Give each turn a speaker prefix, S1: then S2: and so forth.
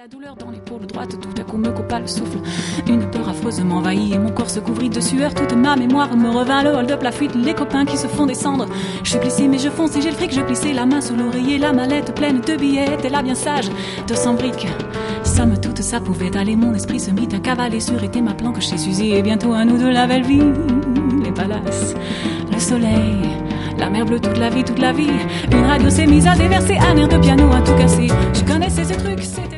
S1: La douleur dans l'épaule droite tout à coup me coupa le souffle. Une peur affreuse m'envahit et mon corps se couvrit de sueur. Toute ma mémoire me revint, le hold-up, la fuite, les copains qui se font descendre. Je suis plissé mais je fonce et j'ai le fric, je plissais la main sous l'oreiller, la mallette pleine de billets, t'es là bien sage, 200 briques. Somme toute ça pouvait aller, mon esprit se mit à cavaler sur était ma planque chez Suzy et bientôt à nous de la belle vie. Les palaces, le soleil, la mer bleue toute la vie, toute la vie. Une radio s'est mise à déverser un air de piano à tout casser. Je connaissais ce truc, c'était